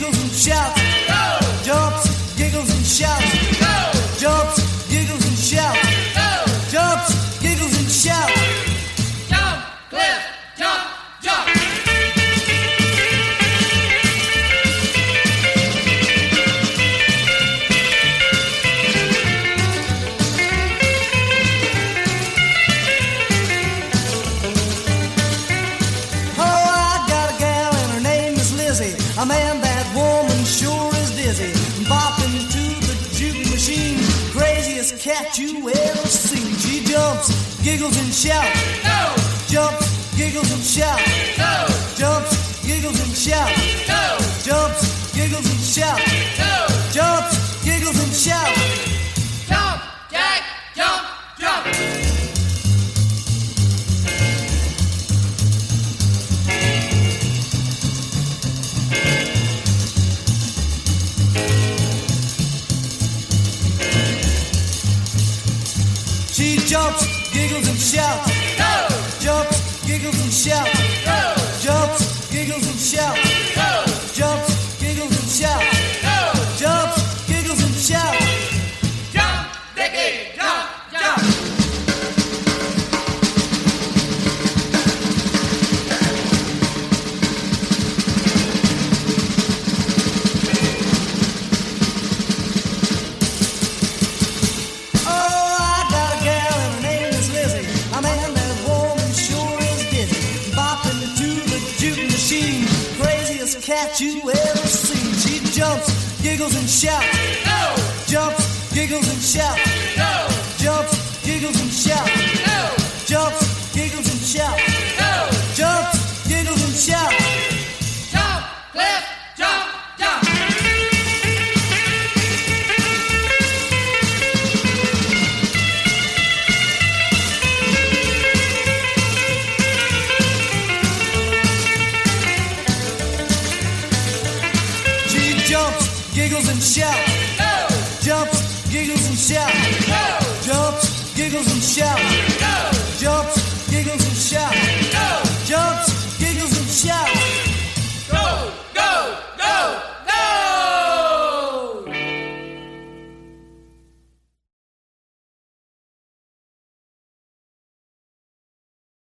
giggles and shouts. Go! Jumps, giggles and shouts. Go! Jumps, giggles and shouts. Go! Jumps, giggles and shouts. Jump, Cliff, jump, jump. A man, that woman sure is dizzy, bopping to the juke machine, craziest cat you ever seen. She jumps, giggles and shouts. Go! Jumps, giggles and shouts. Go! Jumps, giggles and shouts. Go! Jumps, giggles and shouts. Go! Jumps, giggles and shouts. Jump, Jack, jump, jump. She jumps, giggles and shouts. Go! Jumps, giggles and shouts. Go! Jumps, giggles and shouts. Go! Jumps, giggles and shouts. Go! Jumps, giggles and shouts. Jump, Dickie, jump, jump. Cat you ever seen. She jumps, giggles and shouts. Go! Jumps, giggles and shouts. Go! Jumps, giggles and shouts. Go! Jumps, giggles and shouts. Go! Jumps, giggles and shouts. Jump, Cliff, jump, jump. Jumps, giggles and shouts. Go! Jumps, giggles and shouts. Go! Jumps, giggles and shouts.